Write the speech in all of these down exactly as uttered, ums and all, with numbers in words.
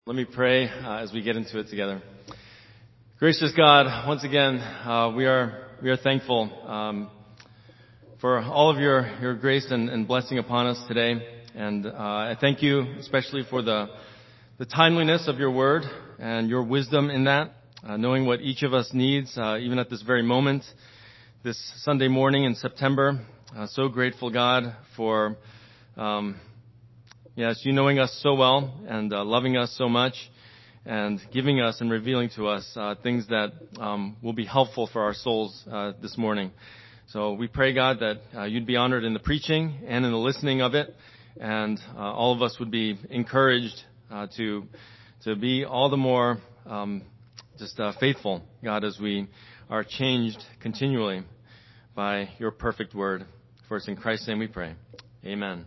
Let me pray uh, as we get into it together. Gracious God, once again, uh, we are we are thankful um, for all of your, your grace and, and blessing upon us today. And uh, I thank you especially for the the timeliness of your word and your wisdom in that, uh, knowing what each of us needs, uh, even at this very moment, this Sunday morning in September. Uh, so grateful, God, for um, Yes, you knowing us so well and uh, loving us so much and giving us and revealing to us uh, things that um, will be helpful for our souls uh, this morning. So we pray, God, that uh, you'd be honored in the preaching and in the listening of it, and uh, all of us would be encouraged uh, to to be all the more um, just uh, faithful, God, as we are changed continually by your perfect word. For it's in Christ's name we pray. Amen.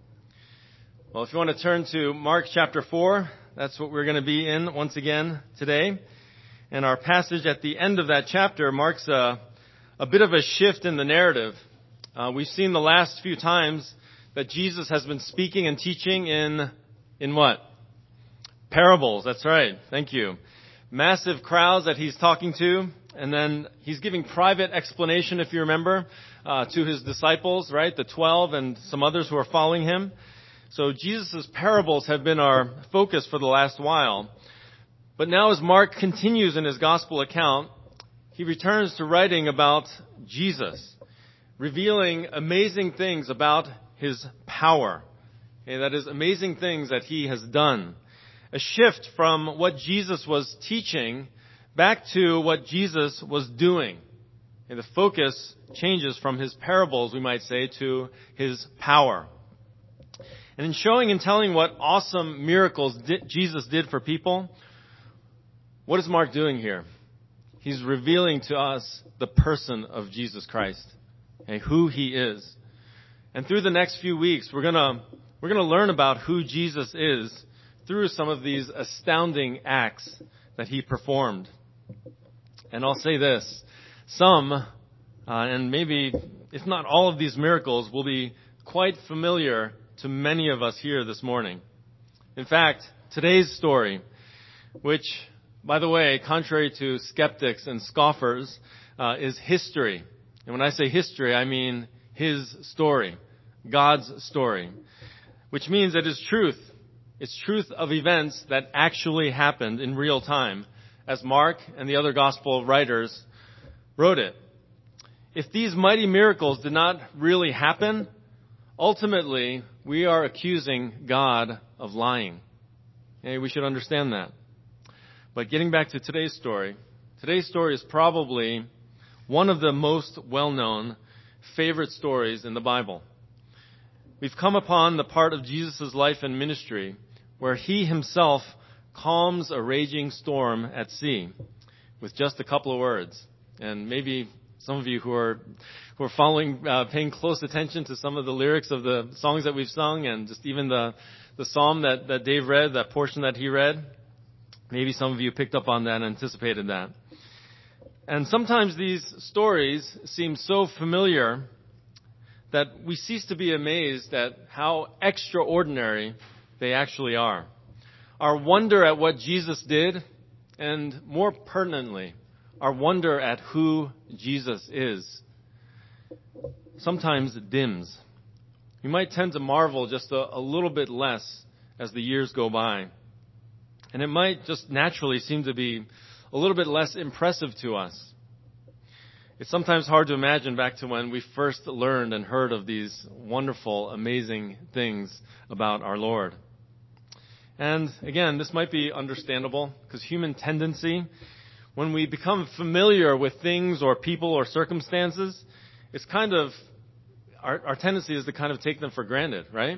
Well, if you want to turn to Mark chapter four, that's what we're going to be in once again today. And our passage at the end of that chapter marks a, a bit of a shift in the narrative. Uh, we've seen the last few times that Jesus has been speaking and teaching in, in what? Parables. That's right. Thank you. Massive crowds that he's talking to. And then he's giving private explanation, if you remember, uh, to his disciples, right? The twelve and some others who are following him. So Jesus' parables have been our focus for the last while. But now as Mark continues in his gospel account, he returns to writing about Jesus, revealing amazing things about his power. Okay, that is, amazing things that he has done. A shift from what Jesus was teaching back to what Jesus was doing. Okay, the focus changes from his parables, we might say, to his power. And in showing and telling what awesome miracles di- Jesus did for people, what is Mark doing here? He's revealing to us the person of Jesus Christ, okay, who he is. And through the next few weeks, we're gonna we're gonna learn about who Jesus is through some of these astounding acts that he performed. And I'll say this: some, uh, and maybe if not all of these miracles, will be quite familiar to many of us here this morning. In fact, today's story, which, by the way, contrary to skeptics and scoffers, uh, is history. And when I say history, I mean his story, God's story, which means it is truth. It's truth of events that actually happened in real time, as Mark and the other gospel writers wrote it. If these mighty miracles did not really happen, ultimately, we are accusing God of lying. Okay, we should understand that. But getting back to today's story, today's story is probably one of the most well-known favorite stories in the Bible. We've come upon the part of Jesus' life and ministry where he himself calms a raging storm at sea with just a couple of words. And maybe some of you who are who are following, uh, paying close attention to some of the lyrics of the songs that we've sung, and just even the the psalm that, that Dave read, that portion that he read, maybe some of you picked up on that and anticipated that. And sometimes these stories seem so familiar that we cease to be amazed at how extraordinary they actually are. Our wonder at what Jesus did, and more pertinently, our wonder at who Jesus is, sometimes dims. We might tend to marvel just a, a little bit less as the years go by. And it might just naturally seem to be a little bit less impressive to us. It's sometimes hard to imagine back to when we first learned and heard of these wonderful, amazing things about our Lord. And again, this might be understandable because human tendency, when we become familiar with things or people or circumstances, it's kind of, our, our tendency is to kind of take them for granted, right?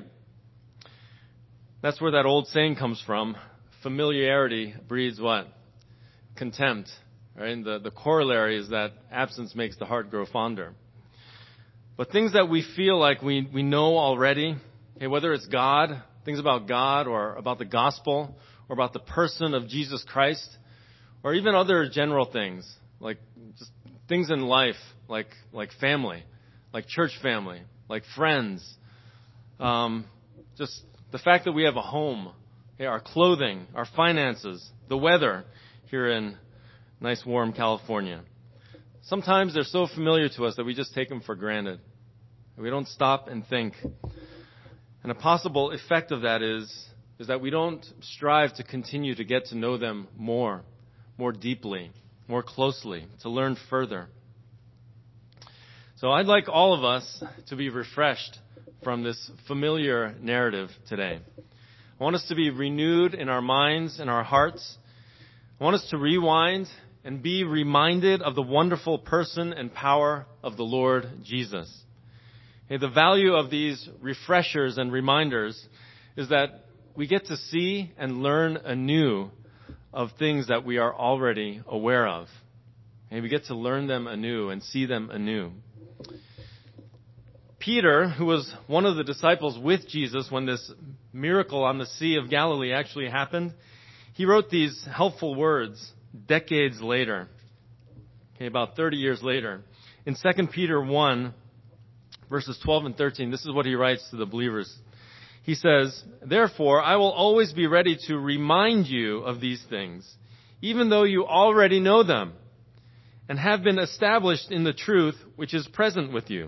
That's where that old saying comes from. Familiarity breeds what? Contempt, right? And the, the corollary is that absence makes the heart grow fonder. But things that we feel like we, we know already, okay, whether it's God, things about God or about the gospel or about the person of Jesus Christ, or even other general things, like just things in life, like like family, like church family, like friends. Um, just the fact that we have a home, okay, our clothing, our finances, the weather here in nice warm California. Sometimes they're so familiar to us that we just take them for granted. We don't stop and think. And a possible effect of that is, is that we don't strive to continue to get to know them more, more deeply, more closely, to learn further. So I'd like all of us to be refreshed from this familiar narrative today. I want us to be renewed in our minds and our hearts. I want us to rewind and be reminded of the wonderful person and power of the Lord Jesus. Okay, the value of these refreshers and reminders is that we get to see and learn anew of things that we are already aware of. Okay, we get to learn them anew and see them anew. Peter, who was one of the disciples with Jesus when this miracle on the Sea of Galilee actually happened, he wrote these helpful words decades later, okay, about thirty years later. In Second Peter one, verses twelve and thirteen, this is what he writes to the believers. He says, "Therefore, I will always be ready to remind you of these things, even though you already know them and have been established in the truth which is present with you.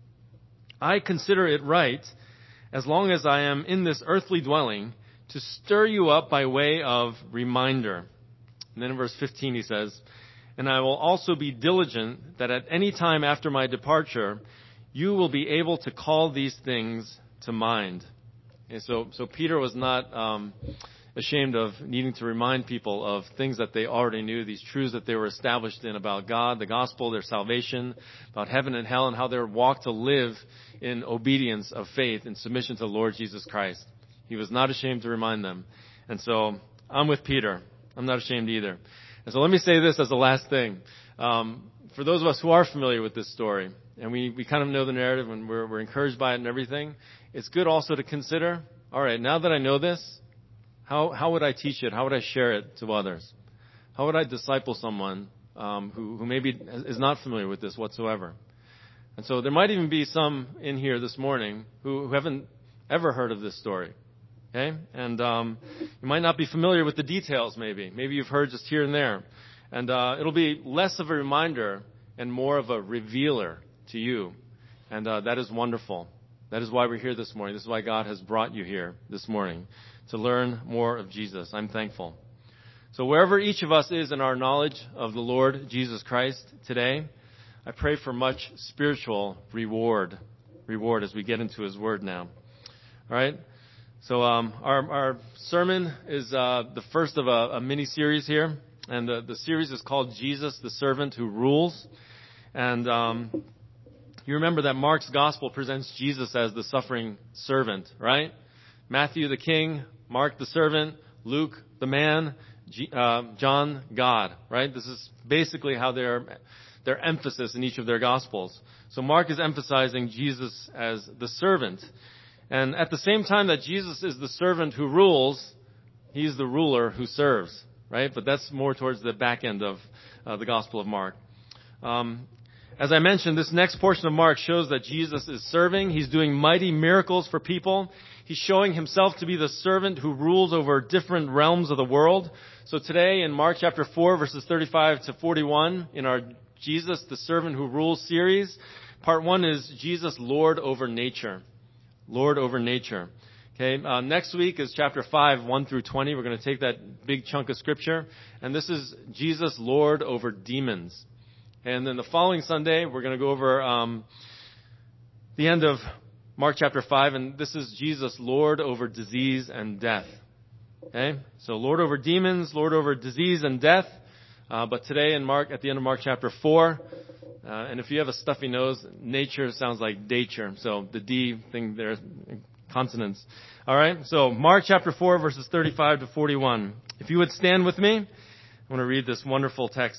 I consider it right, as long as I am in this earthly dwelling, to stir you up by way of reminder." And then in verse fifteen he says, "And I will also be diligent that at any time after my departure, you will be able to call these things to mind." And so, so Peter was not um, ashamed of needing to remind people of things that they already knew, these truths that they were established in about God, the gospel, their salvation, about heaven and hell, and how they were walked to live in obedience of faith and submission to the Lord Jesus Christ. He was not ashamed to remind them. And so I'm with Peter. I'm not ashamed either. And so let me say this as the last thing. Um, for those of us who are familiar with this story, and we, we kind of know the narrative and we're, we're encouraged by it and everything, it's good also to consider, all right, now that I know this, how, how would I teach it? How would I share it to others? How would I disciple someone um, who, who maybe is not familiar with this whatsoever? And so there might even be some in here this morning who, who haven't ever heard of this story. Okay? And um, you might not be familiar with the details maybe. Maybe you've heard just here and there. And uh, it'll be less of a reminder and more of a revealer to you. And uh, that is wonderful. That is why we're here this morning. This is why God has brought you here this morning, to learn more of Jesus. I'm thankful. So wherever each of us is in our knowledge of the Lord Jesus Christ today, I pray for much spiritual reward, reward as we get into His Word now. All right? So um, our, our sermon is uh, the first of a, a mini-series here, and the, the series is called Jesus, the Servant Who Rules. And um, you remember that Mark's Gospel presents Jesus as the suffering servant, right? Matthew the king, Mark the servant, Luke the man, G, uh, John God, right? This is basically how they're their emphasis in each of their Gospels. So Mark is emphasizing Jesus as the servant. And at the same time that Jesus is the servant who rules, He's the ruler who serves, right? But that's more towards the back end of uh, the Gospel of Mark. Um, as I mentioned, this next portion of Mark shows that Jesus is serving. He's doing mighty miracles for people. He's showing Himself to be the servant who rules over different realms of the world. So today in Mark chapter four, verses thirty-five to forty-one, in our Jesus, the Servant Who Rules series, part one is Jesus, Lord over nature. Lord over nature. Okay, uh, next week is chapter five, one through twenty. We're going to take that big chunk of scripture. And this is Jesus, Lord over demons. And then the following Sunday, we're going to go over um, the end of Mark chapter five. And this is Jesus, Lord over disease and death. Okay, so Lord over demons, Lord over disease and death. Uh, but today in Mark, at the end of Mark chapter four, uh, and if you have a stuffy nose, nature sounds like dature. So the D thing there, consonants. All right. So Mark chapter four, verses thirty-five to forty-one. If you would stand with me, I want to read this wonderful text.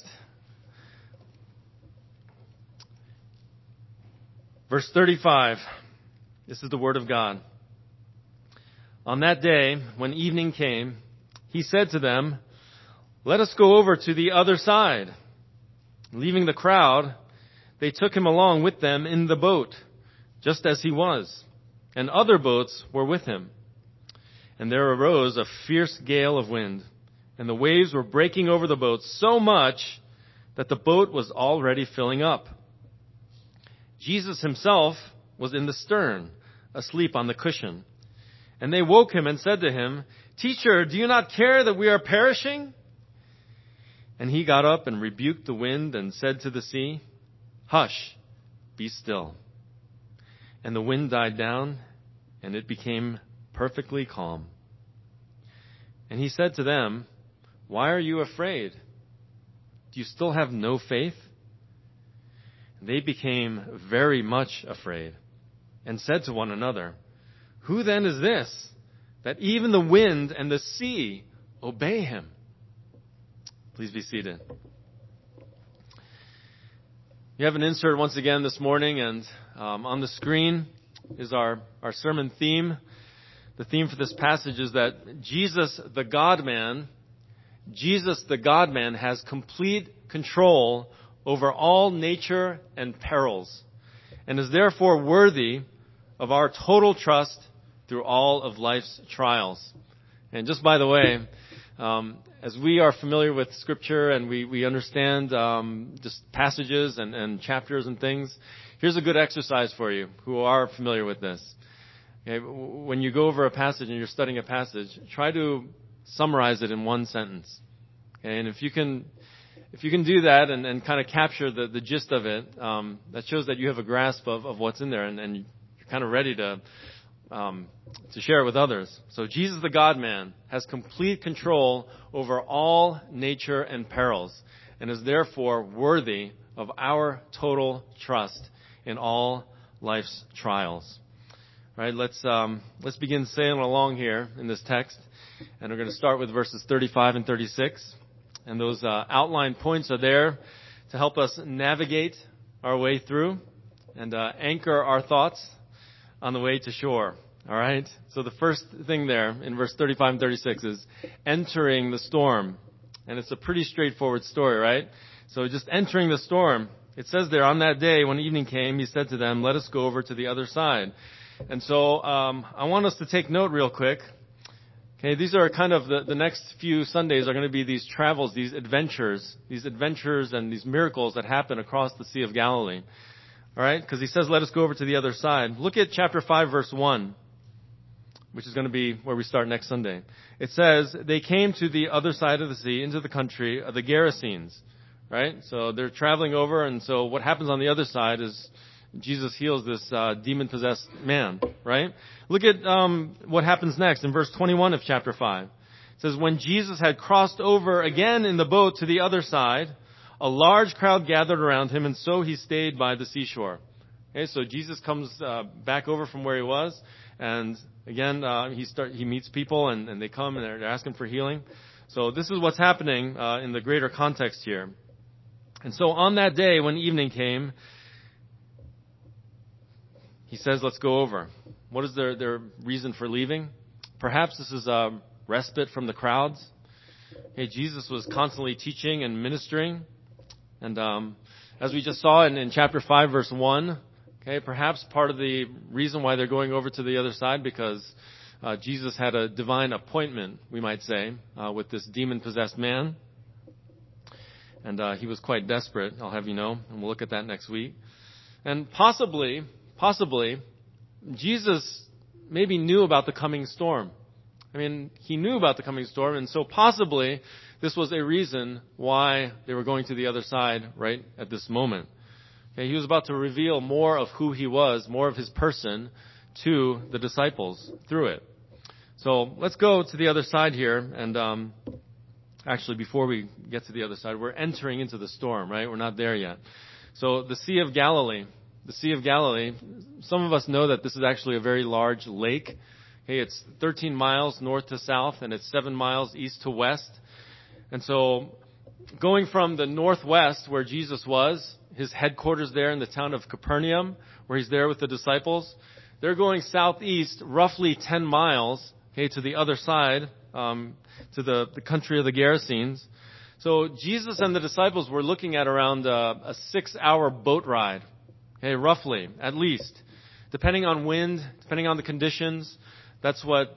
Verse thirty-five. This is the word of God. On that day, when evening came, He said to them, "Let us go over to the other side." Leaving the crowd, they took Him along with them in the boat, just as He was, and other boats were with Him. And there arose a fierce gale of wind, and the waves were breaking over the boat so much that the boat was already filling up. Jesus himself was in the stern, asleep on the cushion. And they woke him and said to him, "Teacher, do you not care that we are perishing?" And he got up and rebuked the wind and said to the sea, "Hush, be still." And the wind died down, and it became perfectly calm. And he said to them, "Why are you afraid? Do you still have no faith?" And they became very much afraid and said to one another, "Who then is this, that even the wind and the sea obey him?" Please be seated. You have an insert once again this morning, and um, on the screen is our, our sermon theme. The theme for this passage is that Jesus, the God-man, Jesus, the God-man, has complete control over all nature and perils, and is therefore worthy of our total trust through all of life's trials. And just by the way, um, as we are familiar with Scripture and we, we understand um, just passages and, and chapters and things, here's a good exercise for you who are familiar with this. Okay, when you go over a passage and you're studying a passage, try to summarize it in one sentence. Okay, and if you can, if you can do that and, and kind of capture the, the gist of it, um, that shows that you have a grasp of, of what's in there, and, and you're kind of ready to um, to share it with others. So Jesus, the God-man, has complete control over all nature and perils, and is therefore worthy of our total trust in all life's trials. All right, let's um, let's begin sailing along here in this text, and we're going to start with verses thirty-five and thirty-six. And those uh, outline points are there to help us navigate our way through and uh, anchor our thoughts on the way to shore. All right. So the first thing there in verse thirty-five and thirty-six is entering the storm, and it's a pretty straightforward story, right? So just entering the storm. It says there, on that day when evening came, he said to them, "Let us go over to the other side." And so um, I want us to take note real quick. Okay, these are kind of the, the next few Sundays are going to be these travels, these adventures, these adventures and these miracles that happen across the Sea of Galilee. All right, because he says, "Let us go over to the other side." Look at chapter five, verse one, which is going to be where we start next Sunday. It says, "They came to the other side of the sea, into the country of the Gerasenes." Right? So they're traveling over, and so what happens on the other side is Jesus heals this uh, demon-possessed man, right? Look at um, what happens next in verse twenty-one of chapter five. It says, "When Jesus had crossed over again in the boat to the other side, a large crowd gathered around him, and so he stayed by the seashore." Okay, so Jesus comes uh, back over from where he was, and again, uh, he start, he meets people, and, and they come, and they're, they're asking for healing. So this is what's happening uh, in the greater context here. And so on that day, when evening came, he says, "Let's go over." What is their, their reason for leaving? Perhaps this is a respite from the crowds. Hey, Jesus was constantly teaching and ministering. And um, as we just saw in, in chapter five, verse one, okay, perhaps part of the reason why they're going over to the other side, because uh, Jesus had a divine appointment, we might say, uh, with this demon-possessed man. And uh, he was quite desperate, I'll have you know, and we'll look at that next week. And possibly, possibly, Jesus maybe knew about the coming storm. I mean, he knew about the coming storm, and so possibly this was a reason why they were going to the other side right at this moment. Okay, he was about to reveal more of who he was, more of his person, to the disciples through it. So let's go to the other side here, and um, actually, before we get to the other side, we're entering into the storm, right? We're not there yet. So the Sea of Galilee, the Sea of Galilee, some of us know that this is actually a very large lake. Okay, it's thirteen miles north to south, and it's seven miles east to west. And so going from the northwest, where Jesus was, his headquarters there in the town of Capernaum, where he's there with the disciples, they're going southeast roughly ten miles, okay, to the other side, um, to the, the country of the Gerasenes. So Jesus and the disciples were looking at around uh, a six-hour boat ride, okay, roughly, at least. Depending on wind, depending on the conditions, that's what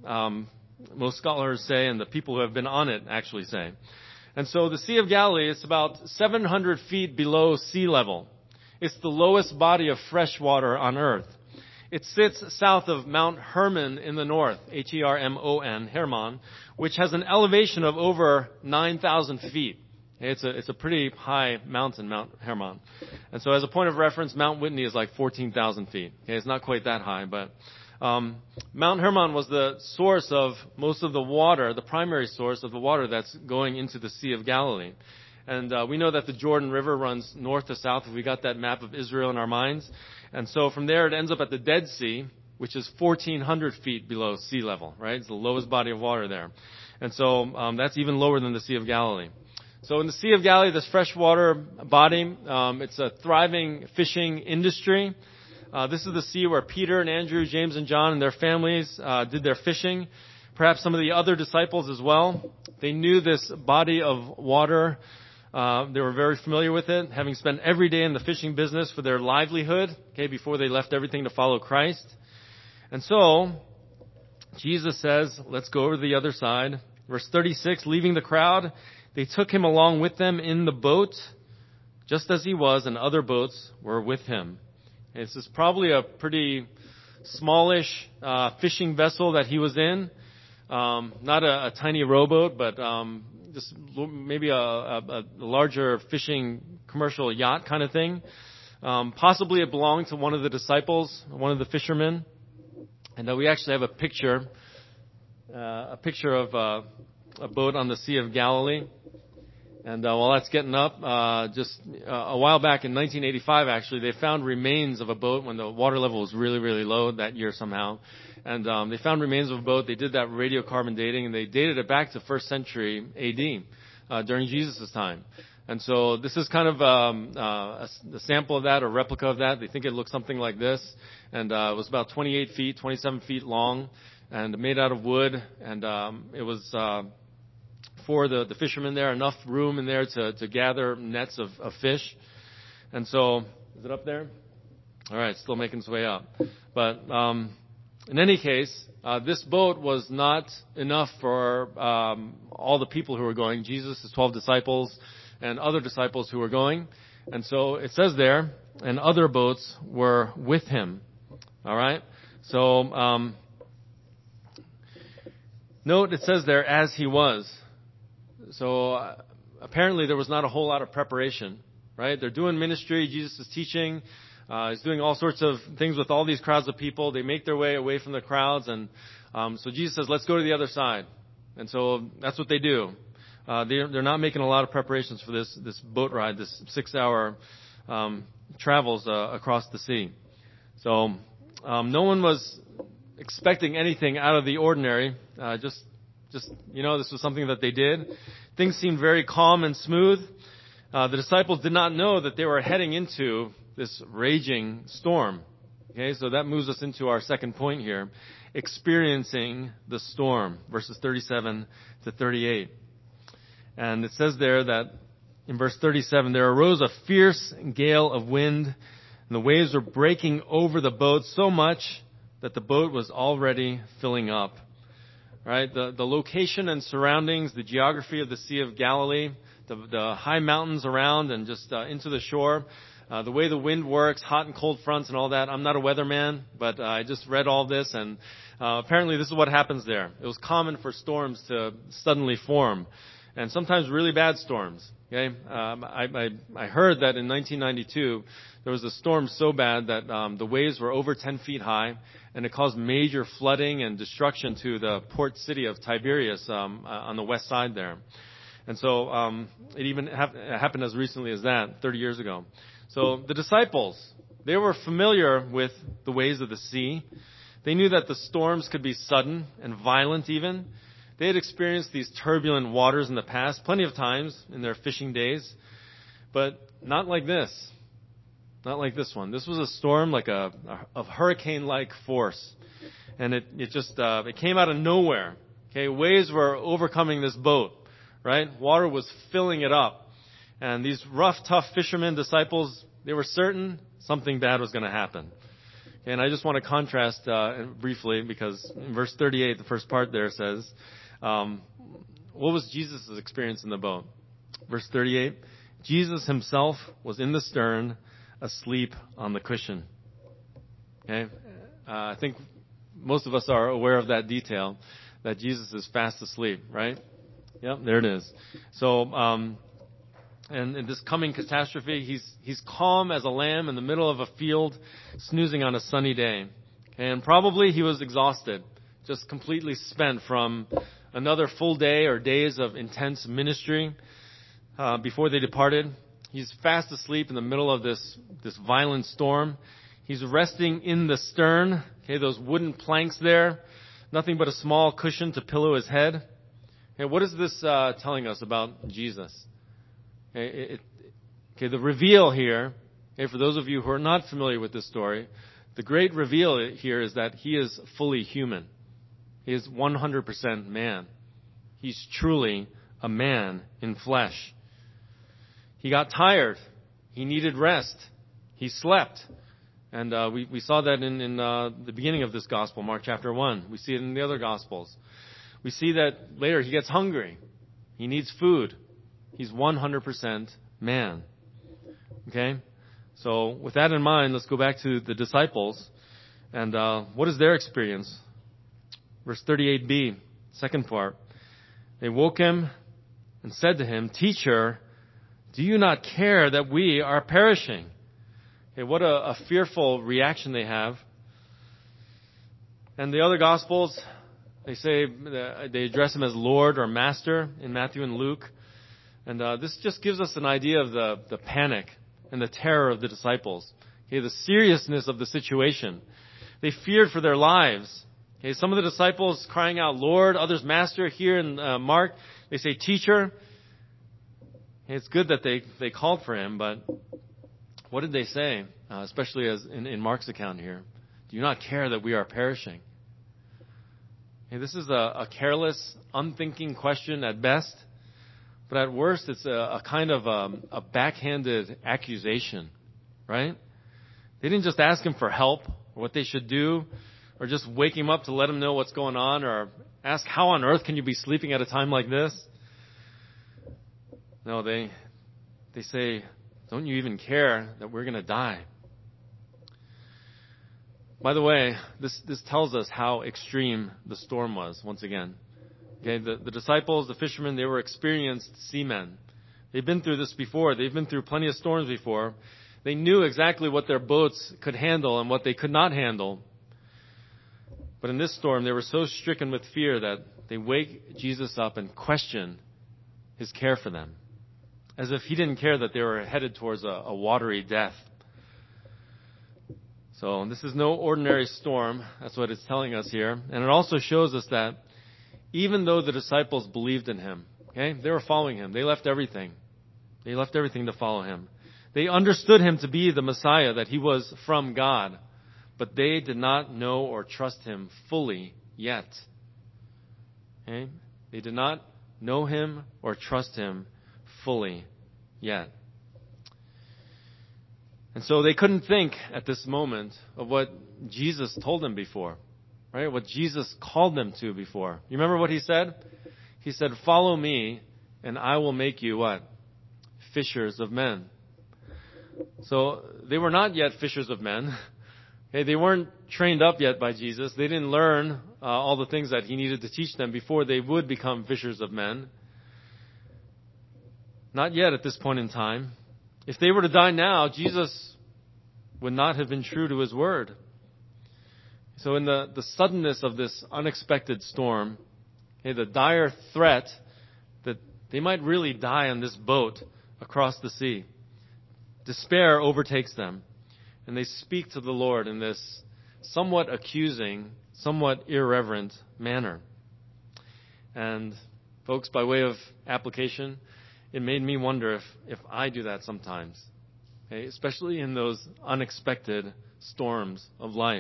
um, most scholars say, and the people who have been on it actually say. And so the Sea of Galilee is about seven hundred feet below sea level. It's the lowest body of fresh water on earth. It sits south of Mount Hermon in the north, H E R M O N, Hermon, which has an elevation of over nine thousand feet. It's a, it's a pretty high mountain, Mount Hermon. And so as a point of reference, Mount Whitney is like fourteen thousand feet. Okay, it's not quite that high, but um, Mount Hermon was the source of most of the water, the primary source of the water that's going into the Sea of Galilee. And uh, we know that the Jordan River runs north to south. We got that map of Israel in our minds. And so from there, it ends up at the Dead Sea, which is fourteen hundred feet below sea level, right? It's the lowest body of water there. And so um, that's even lower than the Sea of Galilee. So in the Sea of Galilee, this freshwater body, um, it's a thriving fishing industry. Uh, this is the sea where Peter and Andrew, James and John and their families uh, did their fishing. Perhaps some of the other disciples as well. They knew this body of water. Uh, they were very familiar with it, having spent every day in the fishing business for their livelihood, okay, before they left everything to follow Christ. And so, Jesus says, let's go over to the other side. Verse thirty-six, leaving the crowd, they took him along with them in the boat, just as he was, and other boats were with him. And this is probably a pretty smallish uh, fishing vessel that he was in. Um, not a, a tiny rowboat, but um, just maybe a, a, a larger fishing commercial yacht kind of thing. Um, possibly it belonged to one of the disciples, one of the fishermen. And uh, we actually have a picture, uh, a picture of uh, a boat on the Sea of Galilee. And uh, while that's getting up, uh, just uh, a while back in nineteen eighty-five, actually, they found remains of a boat when the water level was really, really low that year somehow. And um, they found remains of a boat. They did that radiocarbon dating, and they dated it back to first century A D, uh, during Jesus' time. And so this is kind of um, uh, a, a sample of that, a replica of that. They think it looks something like this. And uh, it was about twenty-eight feet, twenty-seven feet long, and made out of wood. And um, it was... Uh, for the, the fishermen there, enough room in there to, to gather nets of, of fish. And so, is it up there? All right, still making its way up. But um, in any case, uh, this boat was not enough for um, all the people who were going, Jesus, his twelve disciples, and other disciples who were going. And so it says there, and other boats were with him. All right? So, um, note it says there, as he was. So uh, apparently there was not a whole lot of preparation, right? They're doing ministry. Jesus is teaching. Uh, he's doing all sorts of things with all these crowds of people. They make their way away from the crowds. And um, so Jesus says, let's go to the other side. And so that's what they do. Uh, they're, they're not making a lot of preparations for this, this boat ride, this six-hour um, travels uh, across the sea. So um, no one was expecting anything out of the ordinary, uh, just Just, you know, this was something that they did. Things seemed very calm and smooth. Uh, the disciples did not know that they were heading into this raging storm. Okay, so that moves us into our second point here. Experiencing the storm, verses thirty-seven to thirty-eight. And it says there that in verse thirty-seven, there arose a fierce gale of wind, and the waves were breaking over the boat so much that the boat was already filling up. Right, the, the location and surroundings, the geography of the Sea of Galilee, the, the high mountains around and just uh, into the shore, uh, the way the wind works, hot and cold fronts and all that. I'm not a weatherman, but uh, I just read all this, and uh, apparently this is what happens there. It was common for storms to suddenly form, and sometimes really bad storms. Okay, um, I, I, I heard that in nineteen ninety-two there was a storm so bad that um, the waves were over ten feet high, and it caused major flooding and destruction to the port city of Tiberias um, uh, on the west side there. And so um, it even hap- happened as recently as that, thirty years ago. So the disciples, they were familiar with the ways of the sea. They knew that the storms could be sudden and violent even. They had experienced these turbulent waters in the past plenty of times in their fishing days, but not like this. Not like this one. This was a storm like a, a, a hurricane-like force. And it, it just, uh, it came out of nowhere. Okay, waves were overcoming this boat, right? Water was filling it up. And these rough, tough fishermen, disciples, they were certain something bad was going to happen. And I just want to contrast uh, briefly, because in verse thirty-eight, the first part there says, um, what was Jesus' experience in the boat? Verse thirty-eight, Jesus himself was in the stern, asleep on the cushion. Okay? Uh, I think most of us are aware of that detail, that Jesus is fast asleep, right? Yep, there it is. So, um, and in this coming catastrophe, he's he's calm as a lamb in the middle of a field, snoozing on a sunny day. And probably he was exhausted, just completely spent from another full day or days of intense ministry uh, before they departed. He's fast asleep in the middle of this this violent storm. He's resting in the stern, okay, those wooden planks there, nothing but a small cushion to pillow his head. Okay, what is this uh, telling us about Jesus? Okay, it, it, okay, the reveal here, okay, for those of you who are not familiar with this story, the great reveal here is that he is fully human. He is one hundred percent man. He's truly a man in flesh. He got tired. He needed rest. He slept. And uh, we, we saw that in, in uh, the beginning of this gospel, Mark chapter one. We see it in the other gospels. We see that later he gets hungry. He needs food. He's one hundred percent man. Okay? So with that in mind, let's go back to the disciples. And uh, what is their experience? Verse thirty-eight b, second part. They woke him and said to him, "Teacher, do you not care that we are perishing?" Okay, what a, a fearful reaction they have. And the other Gospels, they say, they address him as Lord or Master in Matthew and Luke. And uh, this just gives us an idea of the, the panic and the terror of the disciples. Okay, the seriousness of the situation. They feared for their lives. Okay, some of the disciples crying out, "Lord," others, "Master." Here in uh, Mark, they say, "Teacher." Okay, it's good that they, they called for him, but what did they say, uh, especially as in, in Mark's account here? "Do you not care that we are perishing?" Okay, this is a, a careless, unthinking question at best, but at worst, it's a, a kind of um, a backhanded accusation, right? They didn't just ask him for help or what they should do, or just wake him up to let him know what's going on, or ask, "How on earth can you be sleeping at a time like this?" No, they they say, "Don't you even care that we're going to die?" By the way, this, this tells us how extreme the storm was, once again. Okay, the, the disciples, the fishermen, they were experienced seamen. They've been through this before. They've been through plenty of storms before. They knew exactly what their boats could handle and what they could not handle. But in this storm, they were so stricken with fear that they wake Jesus up and question his care for them, as if he didn't care that they were headed towards a, a watery death. So this is no ordinary storm. That's what it's telling us here. And it also shows us that even though the disciples believed in him, okay, they were following him. They left everything. They left everything to follow him. They understood him to be the Messiah, that he was from God. But they did not know or trust him fully yet. Okay? They did not know him or trust him fully yet. And so they couldn't think at this moment of what Jesus told them before, right? What Jesus called them to before. You remember what he said? He said, "Follow me, and I will make you" what? Fishers of men. So they were not yet fishers of men. Okay, they weren't trained up yet by Jesus. They didn't learn uh, all the things that he needed to teach them before they would become fishers of men. Not yet at this point in time. If they were to die now, Jesus would not have been true to his word. So in the, the suddenness of this unexpected storm, okay, the dire threat that they might really die on this boat across the sea, despair overtakes them, and they speak to the Lord in this somewhat accusing, somewhat irreverent manner. And folks, by way of application, it made me wonder if, if I do that sometimes, okay? Especially in those unexpected storms of life.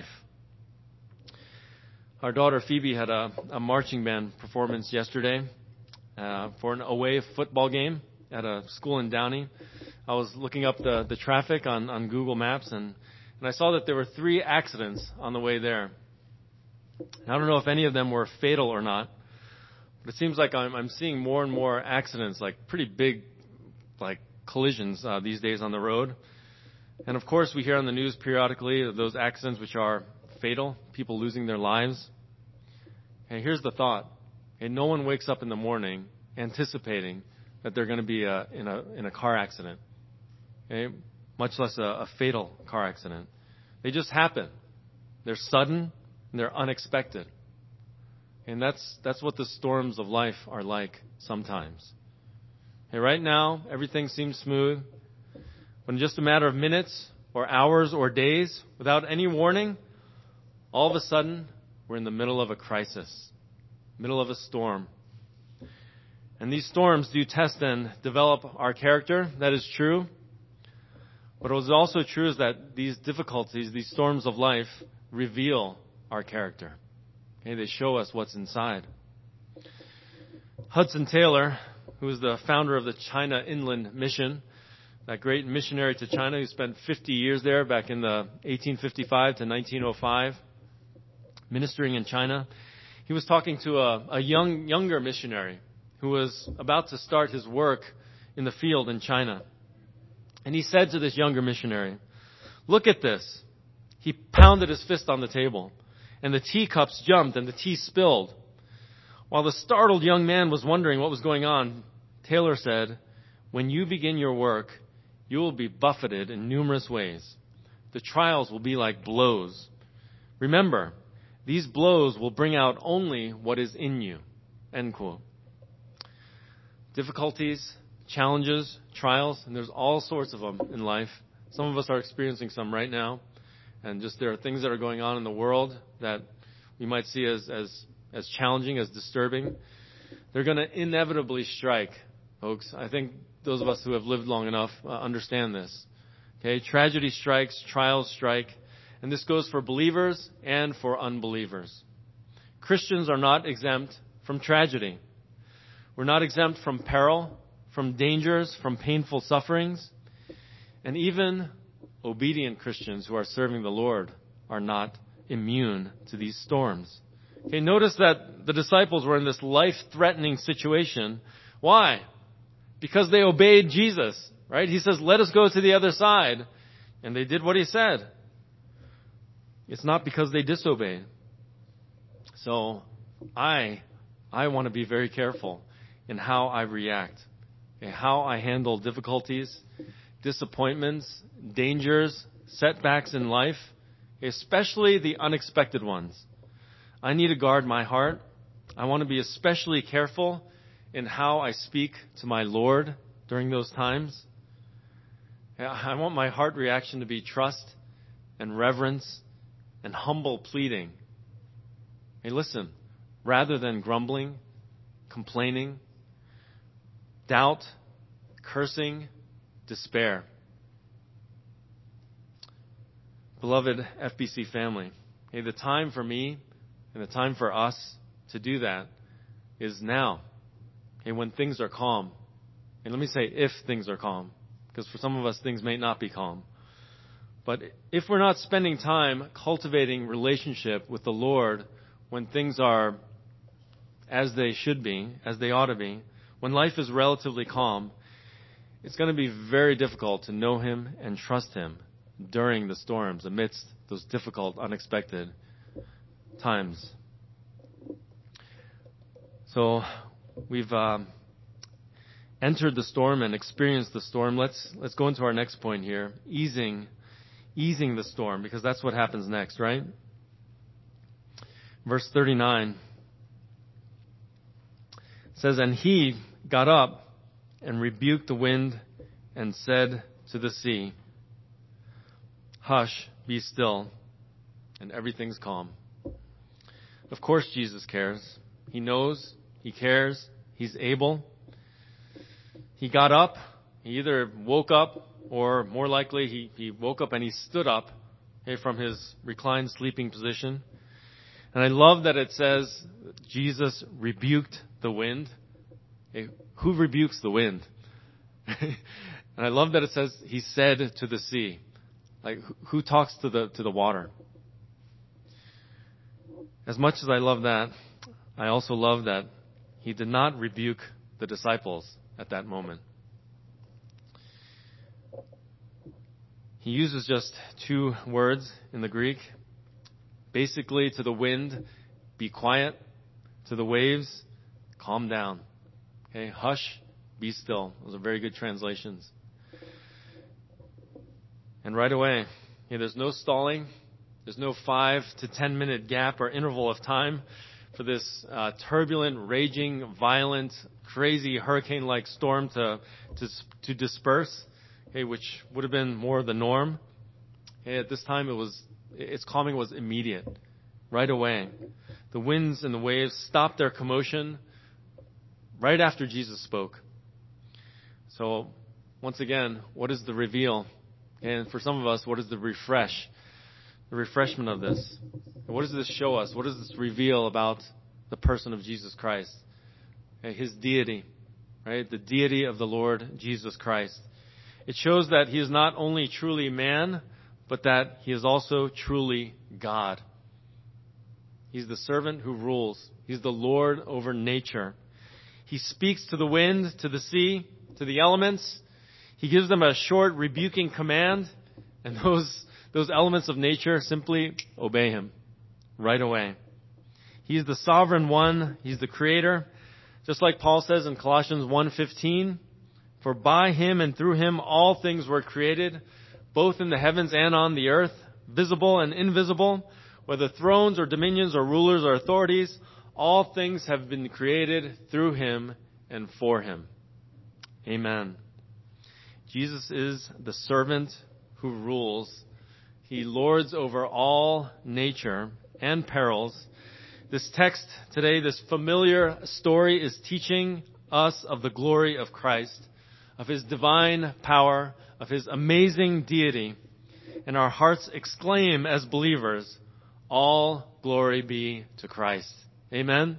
Our daughter Phoebe had a, a marching band performance yesterday uh, for an away football game at a school in Downey. I was looking up the, the traffic on, on Google Maps, and and I saw that there were three accidents on the way there. And I don't know if any of them were fatal or not, but it seems like I'm, I'm seeing more and more accidents, like pretty big, like collisions uh, these days on the road. And of course, we hear on the news periodically of those accidents which are fatal, people losing their lives. And here's the thought: okay, no one wakes up in the morning anticipating that they're going to be uh, in a in a car accident, okay? Much less a, a fatal car accident. They just happen. They're sudden and they're unexpected. And that's that's what the storms of life are like sometimes. Okay, right now, everything seems smooth. But in just a matter of minutes or hours or days, without any warning, all of a sudden, we're in the middle of a crisis, middle of a storm. And these storms do test and develop our character. That is true. But what is also true is that these difficulties, these storms of life, reveal our character. Okay, they show us what's inside. Hudson Taylor, who was the founder of the China Inland Mission, that great missionary to China who spent fifty years there back in the eighteen fifty-five to nineteen oh five, ministering in China. He was talking to a, a young, younger missionary who was about to start his work in the field in China. And he said to this younger missionary, "Look at this." He pounded his fist on the table, and the teacups jumped and the tea spilled. While the startled young man was wondering what was going on, Taylor said, "When you begin your work, you will be buffeted in numerous ways. The trials will be like blows. Remember, these blows will bring out only what is in you." End quote. Difficulties, challenges, trials, and there's all sorts of them in life. Some of us are experiencing some right now. And just there are things that are going on in the world that we might see as, as, as challenging, as disturbing. They're going to inevitably strike, folks. I think those of us who have lived long enough uh, understand this. Okay, tragedy strikes, trials strike, and this goes for believers and for unbelievers. Christians are not exempt from tragedy. We're not exempt from peril, from dangers, from painful sufferings, and even obedient Christians who are serving the Lord are not immune to these storms. Okay, notice that the disciples were in this life-threatening situation. Why? Because they obeyed Jesus, right? He says, "Let us go to the other side." And they did what he said. It's not because they disobeyed. So I, I want to be very careful in how I react, okay, how I handle difficulties, disappointments, dangers, setbacks in life, especially the unexpected ones. I need to guard my heart. I want to be especially careful in how I speak to my Lord during those times. I want my heart reaction to be trust and reverence and humble pleading. Hey, listen, rather than grumbling, complaining, doubt, cursing, despair. Beloved F B C family, hey, the time for me and the time for us to do that is now. Hey, when things are calm. And let me say, if things are calm, because for some of us, things may not be calm. But if we're not spending time cultivating relationship with the Lord when things are as they should be, as they ought to be, when life is relatively calm, it's going to be very difficult to know Him and trust Him during the storms, amidst those difficult, unexpected times. So we've um, entered the storm and experienced the storm. Let's let's go into our next point here, easing, easing the storm, because that's what happens next, right? Verse thirty-nine says, "And he got up and rebuked the wind and said to the sea, 'Hush, be still,' and everything's calm." Of course Jesus cares. He knows, He cares, He's able. He got up. He either woke up, or more likely he, he woke up and he stood up, okay, from his reclined sleeping position. And I love that it says Jesus rebuked the wind. Okay, who rebukes the wind? And I love that it says He said to the sea. Like, who talks to the to the water? As much as I love that, I also love that he did not rebuke the disciples at that moment. He uses just two words in the Greek. Basically, to the wind, be quiet. To the waves, calm down. Okay, hush, be still. Those are very good translations. And right away, okay, there's no stalling. There's no five to ten minute gap or interval of time for this uh, turbulent, raging, violent, crazy hurricane-like storm to to, to disperse, okay, which would have been more the norm. Okay, at this time, it was its calming was immediate, right away. The winds and the waves stopped their commotion right after Jesus spoke. So, once again, what is the reveal? And for some of us, what is the refresh? The refreshment of this. What does this show us? What does this reveal about the person of Jesus Christ? Okay, his deity, right? The deity of the Lord Jesus Christ. It shows that he is not only truly man, but that he is also truly God. He's the servant who rules. He's the Lord over nature. He speaks to the wind, to the sea, to the elements. He gives them a short rebuking command, and those those elements of nature simply obey him right away. He's the sovereign one. He's the creator. Just like Paul says in Colossians one fifteen, for by him and through him all things were created, both in the heavens and on the earth, visible and invisible, whether thrones or dominions or rulers or authorities, all things have been created through him and for him. Amen. Jesus is the servant who rules. He lords over all nature and perils. This text today, this familiar story, is teaching us of the glory of Christ, of his divine power, of his amazing deity. And our hearts exclaim as believers, all glory be to Christ. Amen?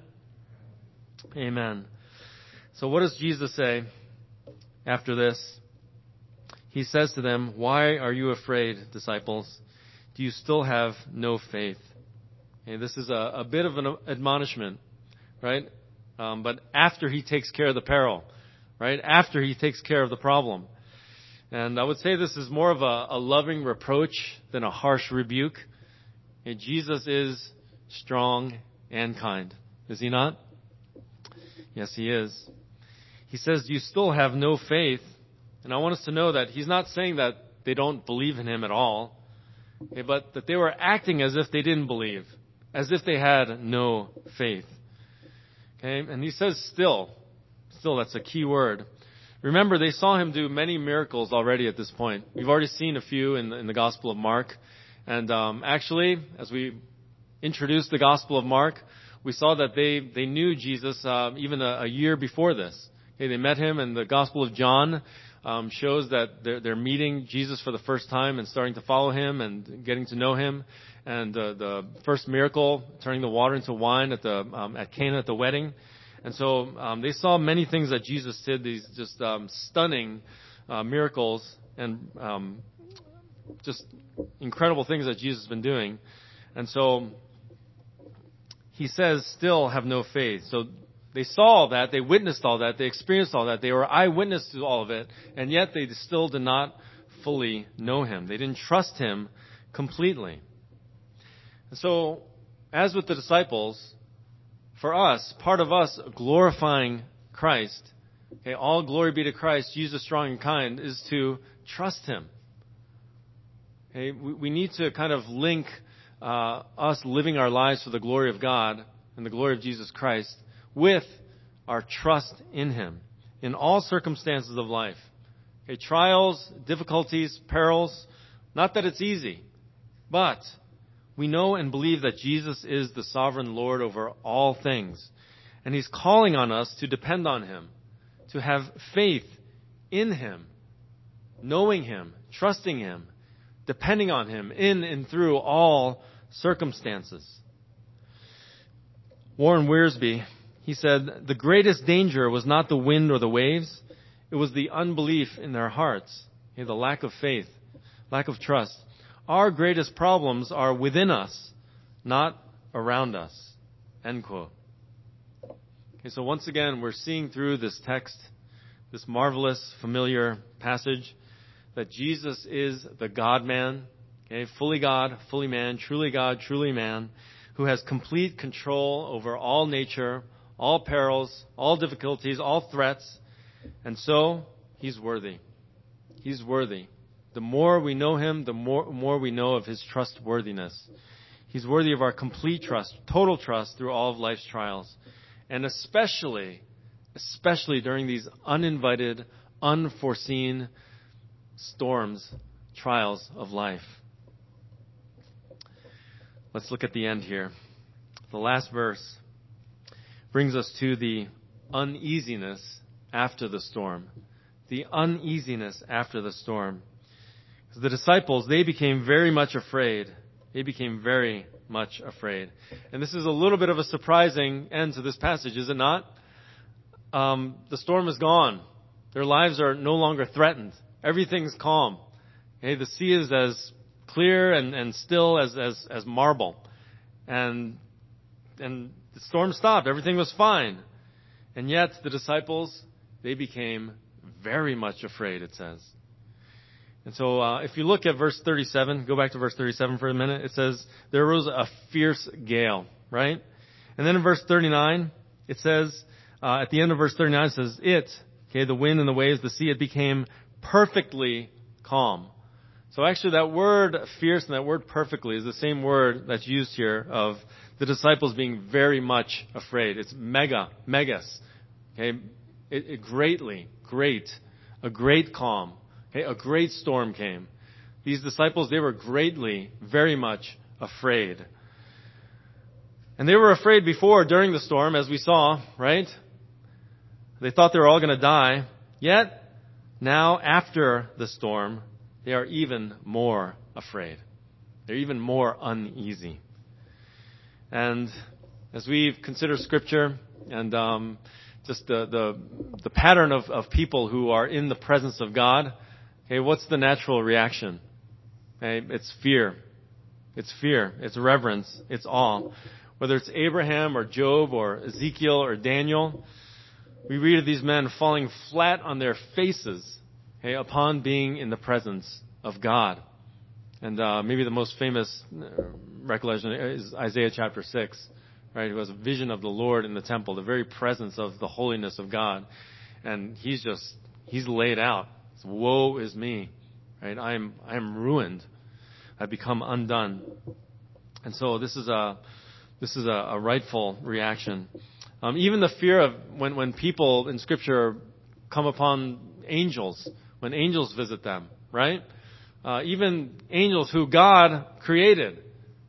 Amen. So what does Jesus say after this? He says to them, why are you afraid, disciples? Do you still have no faith? Okay, this is a, a bit of an admonishment, right? Um, but after he takes care of the peril, right? After he takes care of the problem. And I would say this is more of a, a loving reproach than a harsh rebuke. Okay, Jesus is strong and kind. Is he not? Yes, he is. He says, do you still have no faith? And I want us to know that he's not saying that they don't believe in him at all, okay, but that they were acting as if they didn't believe, as if they had no faith. Okay, and he says still. Still, that's a key word. Remember, they saw him do many miracles already at this point. We've already seen a few in the, in the Gospel of Mark. And um, actually, as we introduced the Gospel of Mark, we saw that they, they knew Jesus uh, even a, a year before this. Okay, they met him, and the Gospel of John um, shows that they're, they're meeting Jesus for the first time and starting to follow him and getting to know him. And uh, the first miracle, turning the water into wine at the um, at Cana at the wedding. And so um, they saw many things that Jesus did, these just um, stunning uh, miracles and um, just incredible things that Jesus has been doing. And so he says, still have no faith. So they saw all that, they witnessed all that, they experienced all that, they were eyewitness to all of it, and yet they still did not fully know him. They didn't trust him completely. And so, as with the disciples, for us, part of us glorifying Christ, okay, all glory be to Christ, Jesus strong and kind, is to trust him. Okay, we, we need to kind of link uh, us living our lives for the glory of God and the glory of Jesus Christ with our trust in him in all circumstances of life. Okay, trials, difficulties, perils, not that it's easy, but we know and believe that Jesus is the sovereign Lord over all things. And he's calling on us to depend on him, to have faith in him, knowing him, trusting him, depending on him in and through all circumstances. Warren Wiersbe, he said, the greatest danger was not the wind or the waves. It was the unbelief in their hearts, okay, the lack of faith, lack of trust. our greatest problems are within us, not around us. End quote. Okay, so once again, we're seeing through this text, this marvelous, familiar passage, that Jesus is the God-man, okay, fully God, fully man, truly God, truly man, who has complete control over all nature, all perils, all difficulties, all threats, and so he's worthy. He's worthy. The more we know him, the more, more we know of his trustworthiness. He's worthy of our complete trust, total trust through all of life's trials. And especially, especially during these uninvited, unforeseen storms, trials of life. Let's look at the end here. The last verse brings us to the uneasiness after the storm. The uneasiness after the storm. Because the disciples, they became very much afraid. They became very much afraid. And this is a little bit of a surprising end to this passage, is it not? Um, the storm is gone. Their lives are no longer threatened. Everything's calm. Okay, the sea is as clear and, and still as, as, as marble. And, and the storm stopped. Everything was fine. And yet the disciples, they became very much afraid, it says. And so uh, if you look at verse thirty-seven, go back to verse thirty-seven for a minute. It says, there arose a fierce gale, right? And then in verse thirty-nine, it says, uh, at the end of verse thirty-nine, it says, it, okay, the wind and the waves, the sea, it became perfectly calm. So actually that word fierce and that word perfectly is the same word that's used here of the disciples being very much afraid. It's mega, megas. Okay, it, it greatly, great, a great calm. Okay, a great storm came. These disciples, they were greatly, very much afraid. And they were afraid before, during the storm, as we saw, right? They thought they were all going to die. Yet, now, after the storm, they are even more afraid. They're even more uneasy. And as we consider Scripture and um, just the, the the pattern of, of people who are in the presence of God, okay, what's the natural reaction? Okay, it's fear. It's fear. It's reverence. It's awe. Whether it's Abraham or Job or Ezekiel or Daniel, we read of these men falling flat on their faces, okay, upon being in the presence of God. And uh, maybe the most famous recollection is Isaiah chapter six, right? Who has a vision of the Lord in the temple, the very presence of the holiness of God. And he's just, he's laid out. It's, woe is me, right? I'm, I'm ruined. I've become undone. And so this is a, this is a, a rightful reaction. Um, even the fear of when, when people in Scripture come upon angels, when angels visit them, right? Uh, even angels who God created.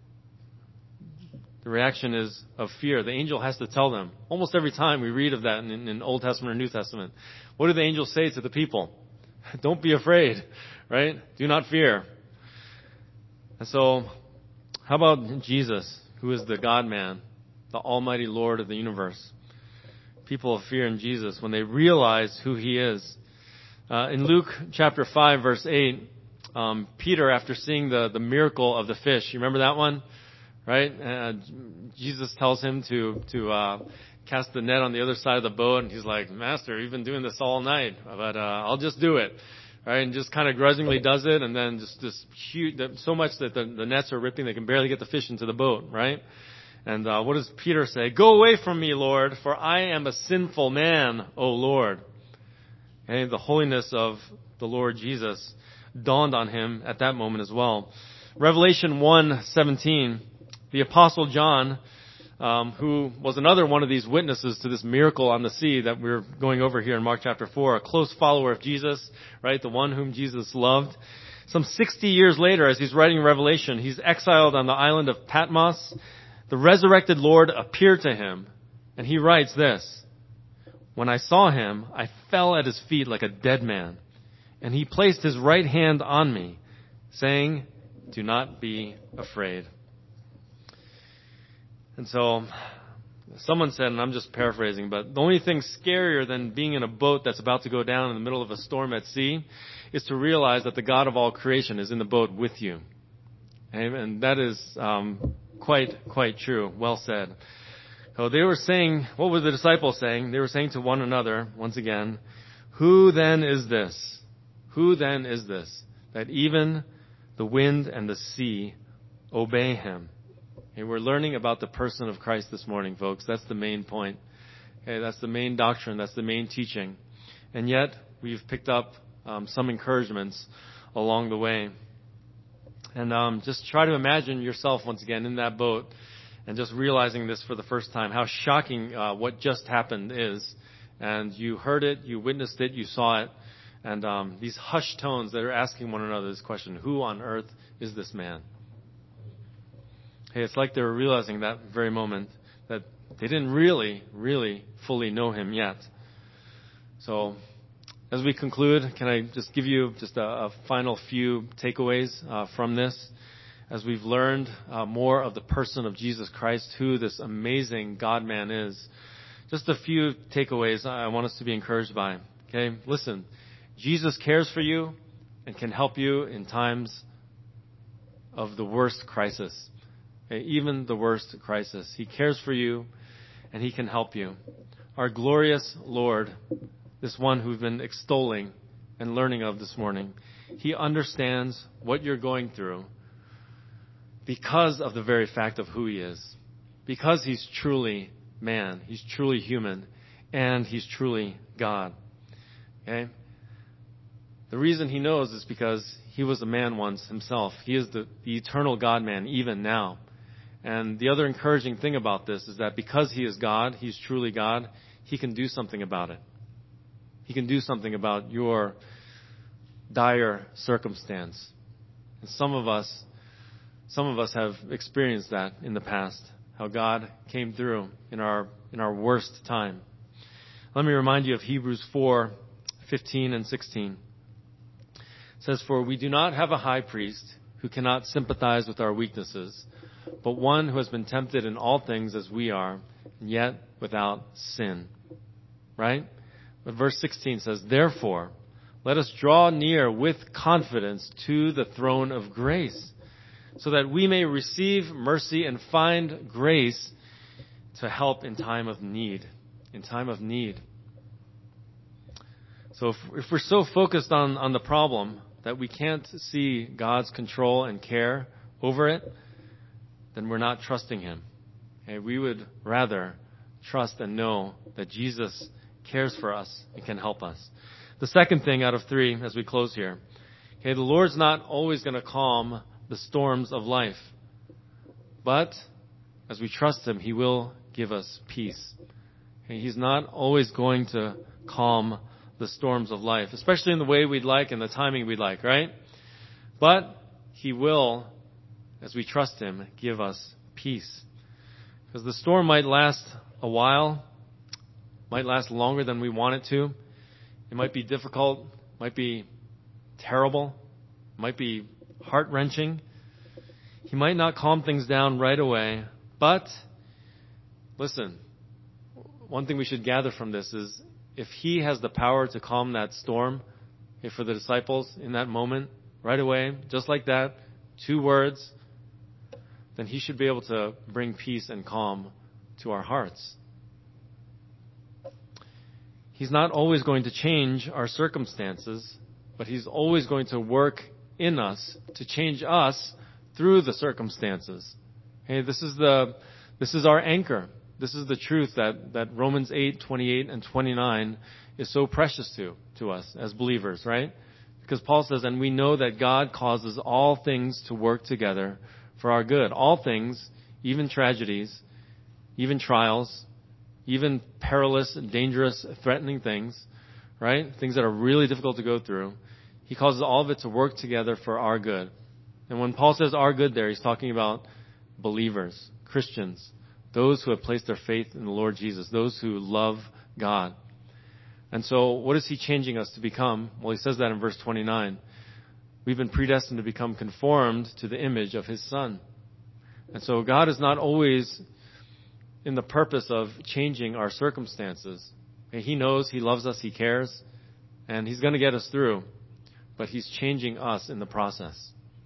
The reaction is of fear. The angel has to tell them. Almost every time we read of that in, in Old Testament or New Testament. What do the angels say to the people? Don't be afraid, right? Do not fear. And so, how about Jesus, who is the God-man, the almighty Lord of the universe? People of fear in Jesus when they realize who he is. Uh, in Luke chapter five, verse eight, um, Peter, after seeing the, the miracle of the fish, you remember that one? Right? Uh, Jesus tells him to, to, uh, cast the net on the other side of the boat, and he's like, Master, you've been doing this all night, but, uh, I'll just do it. Right? And just kind of grudgingly does it, and then just, just huge, so much that the, the nets are ripping, they can barely get the fish into the boat, right? And, uh, what does Peter say? Go away from me, Lord, for I am a sinful man, O Lord. Okay? The holiness of the Lord Jesus dawned on him at that moment as well. Revelation one seventeen, the Apostle John, um, who was another one of these witnesses to this miracle on the sea that we're going over here in Mark chapter four, a close follower of Jesus, right, the one whom Jesus loved. Some sixty years later, as he's writing Revelation, he's exiled on the island of Patmos. The resurrected Lord appeared to him, and he writes this, When I saw him, I fell at his feet like a dead man, and he placed his right hand on me, saying, Do not be afraid. And so, someone said, and I'm just paraphrasing, but the only thing scarier than being in a boat that's about to go down in the middle of a storm at sea is to realize that the God of all creation is in the boat with you. And that is um, quite, quite true. Well said. So they were saying, what were the disciples saying? They were saying to one another, once again, who then is this? Who then is this? That even the wind and the sea obey him. Okay, we're learning about the person of Christ this morning, folks. That's the main point. Okay, that's the main doctrine. That's the main teaching. And yet, we've picked up um, some encouragements along the way. And um, just try to imagine yourself once again in that boat and just realizing this for the first time, how shocking uh, what just happened is. And you heard it, you witnessed it, you saw it. And um, these hushed tones that are asking one another this question, who on earth is this man? Hey, it's like they were realizing that very moment that they didn't really, really fully know him yet. So as we conclude, can I just give you just a, a final few takeaways uh, from this? As we've learned uh, more of the person of Jesus Christ, who this amazing God-man is, just a few takeaways I want us to be encouraged by. Okay, listen, Jesus cares for you and can help you in times of the worst crisis. Okay, even the worst crisis. He cares for you and he can help you. Our glorious Lord, this one who've been extolling and learning of this morning, he understands what you're going through because of the very fact of who he is. Because he's truly man, he's truly human, and he's truly God. Okay? The reason he knows is because he was a man once himself. He is the, the eternal God-man even now. And the other encouraging thing about this is that because he is God, he's truly God, he can do something about it. He can do something about your dire circumstance. And some of us, some of us have experienced that in the past, how God came through in our in our worst time. Let me remind you of Hebrews four fifteen and sixteen. It says, "For we do not have a high priest who cannot sympathize with our weaknesses, but one who has been tempted in all things as we are, and yet without sin." Right? But verse sixteen says, "Therefore, let us draw near with confidence to the throne of grace, so that we may receive mercy and find grace to help in time of need." In time of need. So if, if we're so focused on, on the problem that we can't see God's control and care over it, then we're not trusting him. Okay, we would rather trust and know that Jesus cares for us and can help us. The second thing out of three as we close here. Okay, the Lord's not always going to calm the storms of life. But as we trust him, he will give us peace. Okay, he's not always going to calm the storms of life, especially in the way we'd like and the timing we'd like, right? But he will, as we trust him, give us peace. Because the storm might last a while, might last longer than we want it to. It might be difficult, might be terrible, might be heart-wrenching. He might not calm things down right away, but listen, one thing we should gather from this is if he has the power to calm that storm, okay, for the disciples in that moment, right away, just like that, two words, then he should be able to bring peace and calm to our hearts. He's not always going to change our circumstances, but he's always going to work in us to change us through the circumstances. Okay, this is the this is our anchor. This is the truth that, that Romans eight, twenty-eight and twenty-nine is so precious to, to us as believers, right? Because Paul says, "And we know that God causes all things to work together for our good." All things, even tragedies, even trials, even perilous, dangerous, threatening things, right? Things that are really difficult to go through. He causes all of it to work together for our good. And when Paul says our good there, he's talking about believers, Christians, those who have placed their faith in the Lord Jesus, those who love God. And so what is he changing us to become? Well, he says that in verse twenty-nine. We've been predestined to become conformed to the image of his Son. And so God is not always in the purpose of changing our circumstances. He knows, he loves us, he cares, and he's going to get us through. But he's changing us in the process.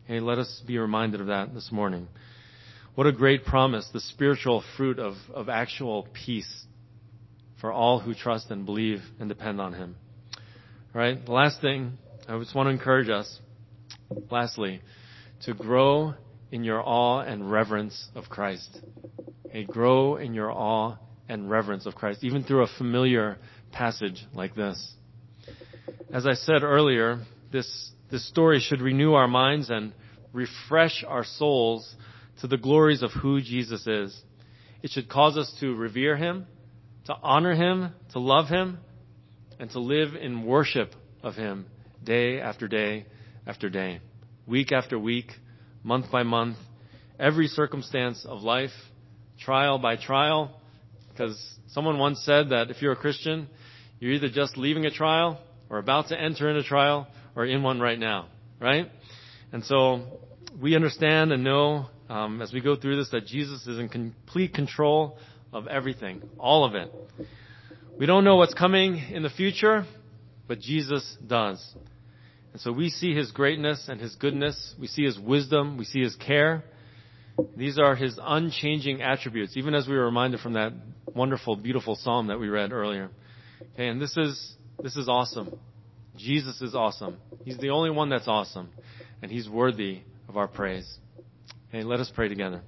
Hey, let us be reminded of that this morning. What a great promise, the spiritual fruit of, of actual peace for all who trust and believe and depend on Him. All right, the last thing, I just want to encourage us, lastly, to grow in your awe and reverence of Christ. Hey, grow in your awe and reverence of Christ, even through a familiar passage like this. As I said earlier, this, this story should renew our minds and refresh our souls to the glories of who Jesus is. It should cause us to revere Him, to honor Him, to love Him, and to live in worship of Him day after day after day, week after week, month by month, every circumstance of life, trial by trial. Because someone once said that if you're a Christian, you're either just leaving a trial or about to enter in a trial or in one right now, right? And so we understand and know um, as we go through this that Jesus is in complete control of everything, all of it. We don't know what's coming in the future, but Jesus does. And so we see His greatness and His goodness. We see His wisdom. We see His care. These are His unchanging attributes, even as we were reminded from that wonderful, beautiful psalm that we read earlier. Okay, and this is this is awesome. Jesus is awesome. He's the only one that's awesome, and He's worthy of our praise. Okay, let us pray together.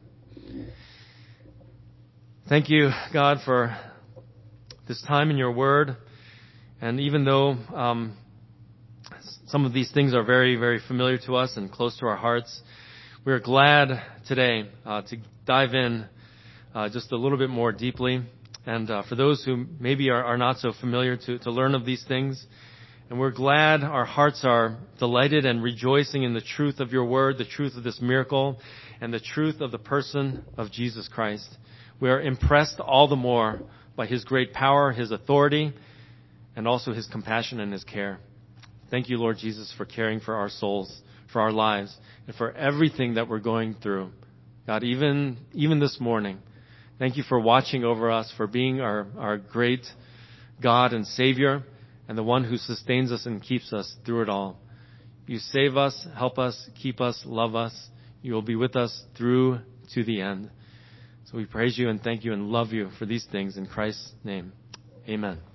Thank you, God, for this time in your word. And even though um, some of these things are very, very familiar to us and close to our hearts, we are glad today uh, to dive in uh, just a little bit more deeply. And uh, for those who maybe are, are not so familiar, to, to learn of these things. And we're glad our hearts are delighted and rejoicing in the truth of your word, the truth of this miracle, and the truth of the person of Jesus Christ. We are impressed all the more by His great power, His authority, and also His compassion and His care. Thank you, Lord Jesus, for caring for our souls, for our lives, and for everything that we're going through. God, even, even this morning, thank you for watching over us, for being our, our great God and Savior, and the one who sustains us and keeps us through it all. You save us, help us, keep us, love us. You will be with us through to the end. So we praise you and thank you and love you for these things in Christ's name. Amen.